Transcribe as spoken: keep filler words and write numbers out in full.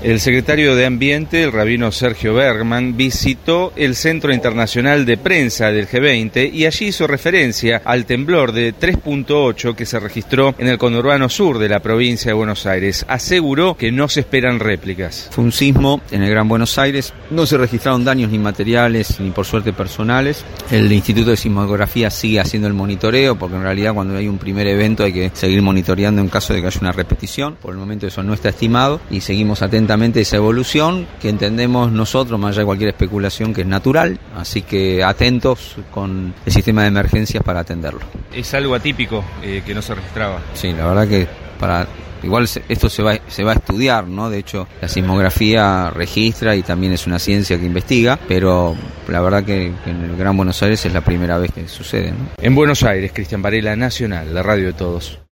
El secretario de Ambiente, el rabino Sergio Bergman, visitó el Centro Internacional de Prensa del G veinte y allí hizo referencia al temblor de tres punto ocho que se registró en el conurbano sur de la provincia de Buenos Aires. Aseguró que no se esperan réplicas. Fue un sismo en el Gran Buenos Aires, no se registraron daños ni materiales ni por suerte personales. El Instituto de Sismografía sigue haciendo el monitoreo porque en realidad cuando hay un primer evento hay que seguir monitoreando en caso de que haya una repetición. Por el momento eso no está estimado y seguimos atentamente esa evolución que entendemos nosotros, más allá de cualquier especulación, que es natural, así que atentos con el sistema de emergencias para atenderlo. Es algo atípico eh, que no se registraba. Sí, la verdad que para igual esto se va se va a estudiar, ¿no? De hecho, la sismografía registra y también es una ciencia que investiga, pero la verdad que, que en el Gran Buenos Aires es la primera vez que sucede, ¿no? En Buenos Aires, Cristian Varela, Nacional, la radio de todos.